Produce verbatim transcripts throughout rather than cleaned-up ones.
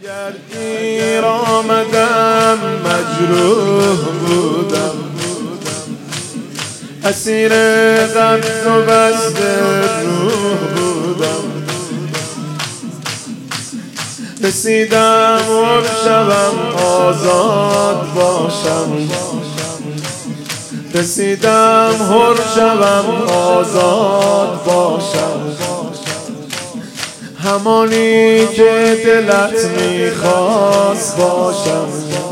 اگر دیر آمدم مجروح بودم، اسیر قبض و بسط روح بودم. رسیدم حر شوم آزاد باشم، رسیدم حر شوم آزاد باشم. همانی که دلت میخواست باشم،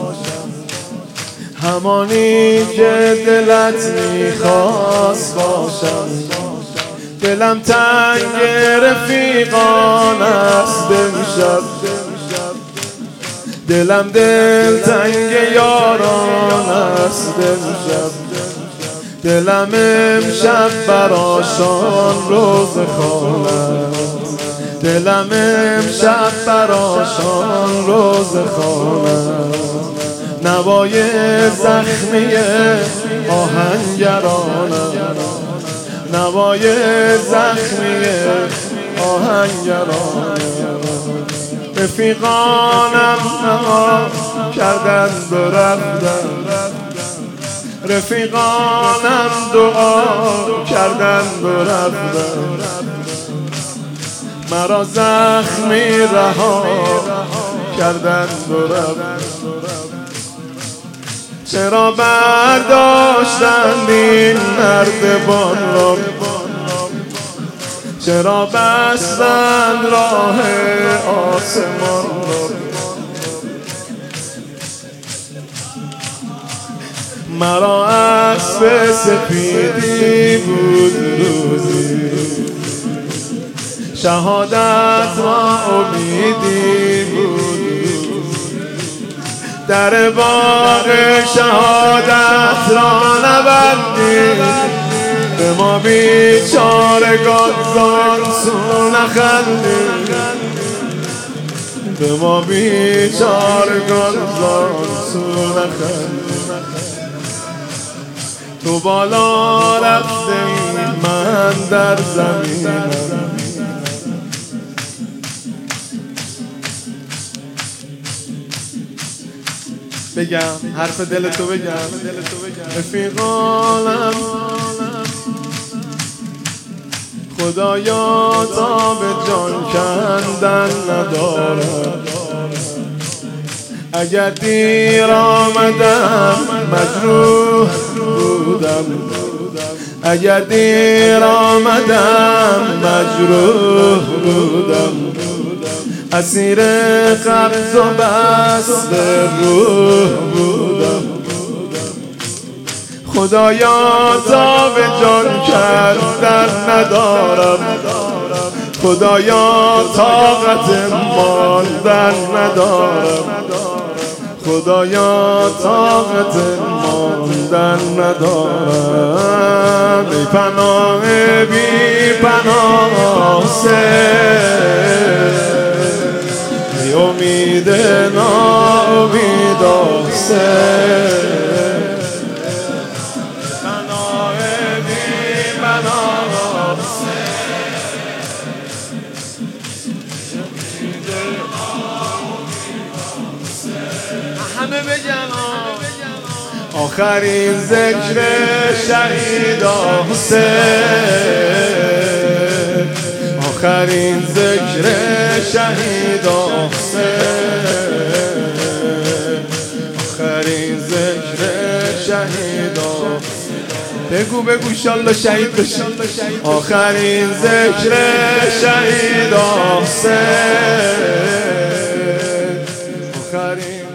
همانی که دلت میخواست باشم. دلم تنگ رفیقان است امشب، دلم دل تنگ یاران است امشب. دلم امشب براشان روز خوانم، دلم امشب براشان روز خوانم. نوای زخمی آهنگرانم، نوای زخمی آهنگرانم. رفیقانم نها کردن برفتن، رفیقانم دعا کردن برفتن. مرا زخمی رها کردن برفتن. چرا برداشتند این نردبان را، چرا بستند راه آسمان را. مرا اسب سپیدی بود روزی، شهادت را امیدی بود. در باغ شهادت را نبندی، به ما بیچارگان زان سو نخندی، به ما بیچارگان زان سو نخندی. تو بالا رفته ای من در زمینم، بگم حرف دل تو بگم. رفیقانم خدایا تا به جان کندن ندارم. اگر دیر آمدم مجروح بودم، اگر دیر آمدم مجروح بودم. اسیر قبض و بسط روح بودم. خدایا تا به جان کردن ندارم، خدایا طاقت ماندن ندارم، خدایا طاقت ماندن ندارم. بی پناه بی پناه بی امید ناامید پناه بی پناه همه بگم آخرین ذکر شهید حسین، آخرین ذکر شهید حسین، آخرین ذکر شهید حسین. بگو بگو انشالله شهید بشی. آخرین ذکر شهید حسین، آخرین